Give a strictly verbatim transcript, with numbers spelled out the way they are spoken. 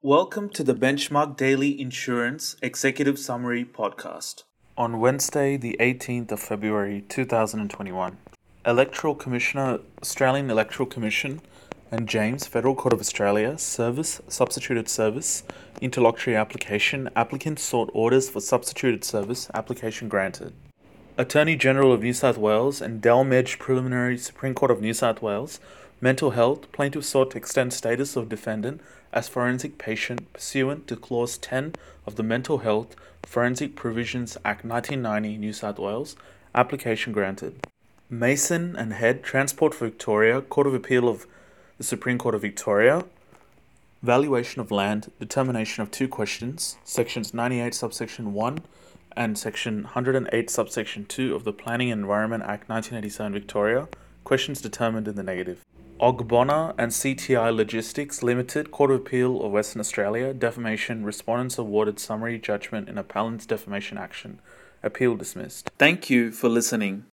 Welcome to the Benchmark Daily Insurance Executive Summary Podcast. On Wednesday, the eighteenth of February two thousand twenty-one, Electoral Commissioner, Australian Electoral Commission, and James, Federal Court of Australia, Service, Substituted Service, Interlocutory Application, applicant sought orders for substituted service, application granted. Attorney General of New South Wales and Delmedge Preliminary Supreme Court of New South Wales, Mental Health, plaintiff sought to extend status of defendant as forensic patient pursuant to Clause ten of the Mental Health Forensic Provisions Act nineteen ninety, New South Wales, application granted. Mason and Head, Transport for Victoria, Court of Appeal of the Supreme Court of Victoria, valuation of land, determination of two questions, sections ninety-eight subsection one and section one hundred eight subsection two of the Planning and Environment Act nineteen eighty-seven Victoria, questions determined in the negative. Ogbonna and C T I Logistics Limited, Court of Appeal of Western Australia, defamation, respondents awarded summary judgment in appellant's defamation action. Appeal dismissed. Thank you for listening.